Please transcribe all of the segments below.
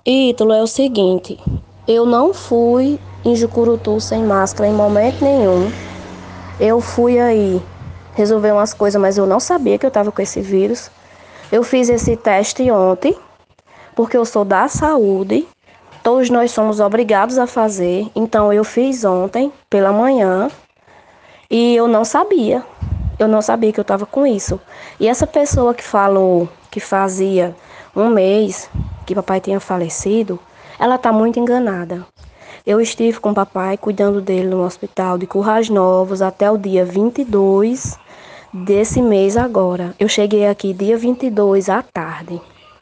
Ítalo, é o seguinte, eu não fui em Jucurutu sem máscara em momento nenhum. Eu fui aí resolver umas coisas, mas eu não sabia que eu estava com esse vírus. Eu fiz esse teste ontem, porque eu sou da saúde. Todos nós somos obrigados a fazer. Então eu fiz ontem, pela manhã, e eu não sabia. Eu não sabia que eu estava com isso. E essa pessoa que falou que fazia um mês que papai tinha falecido, ela está muito enganada. Eu estive com o papai cuidando dele no hospital de Currais Novos até o dia 22 desse mês agora. Eu cheguei aqui dia 22 à tarde.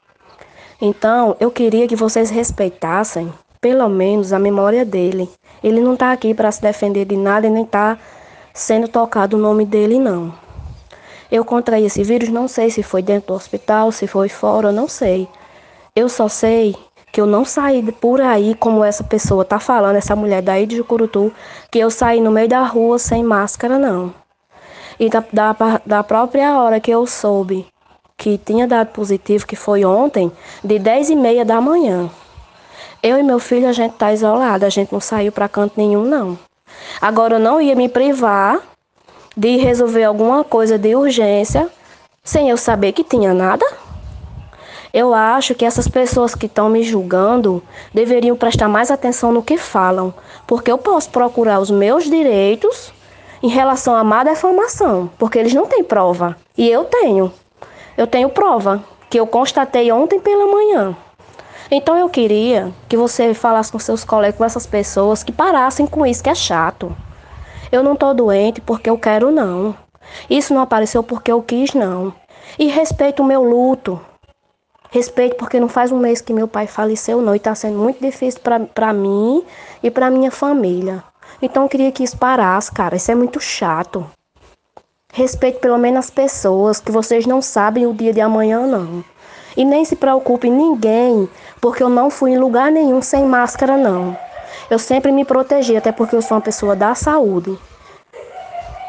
Então, eu queria que vocês respeitassem, pelo menos, a memória dele. Ele não está aqui para se defender de nada e nem está sendo tocado o nome dele, não. Eu contraí esse vírus, não sei se foi dentro do hospital, se foi fora, eu não sei. Eu só sei que eu não saí por aí como essa pessoa tá falando, essa mulher daí de Jucurutu, que eu saí no meio da rua sem máscara, não. E da própria hora que eu soube que tinha dado positivo, que foi ontem, de 10h30 da manhã. Eu e meu filho, a gente tá isolado, a gente não saiu para canto nenhum, não. Agora eu não ia me privar de resolver alguma coisa de urgência sem eu saber que tinha nada. Eu acho que essas pessoas que estão me julgando deveriam prestar mais atenção no que falam, porque eu posso procurar os meus direitos em relação à má defamação, porque eles não têm prova. E eu tenho. Eu tenho prova, que eu constatei ontem pela manhã. Então eu queria que você falasse com seus colegas, com essas pessoas, que parassem com isso, que é chato. Eu não estou doente porque eu quero, não. Isso não apareceu porque eu quis, não. E respeito o meu luto. Respeito porque não faz um mês que meu pai faleceu, não. E está sendo muito difícil para mim e para minha família. Então eu queria que isso parasse, cara. Isso é muito chato. Respeite pelo menos as pessoas, que vocês não sabem o dia de amanhã, não. E nem se preocupe ninguém, porque eu não fui em lugar nenhum sem máscara, não. Eu sempre me protegi, até porque eu sou uma pessoa da saúde.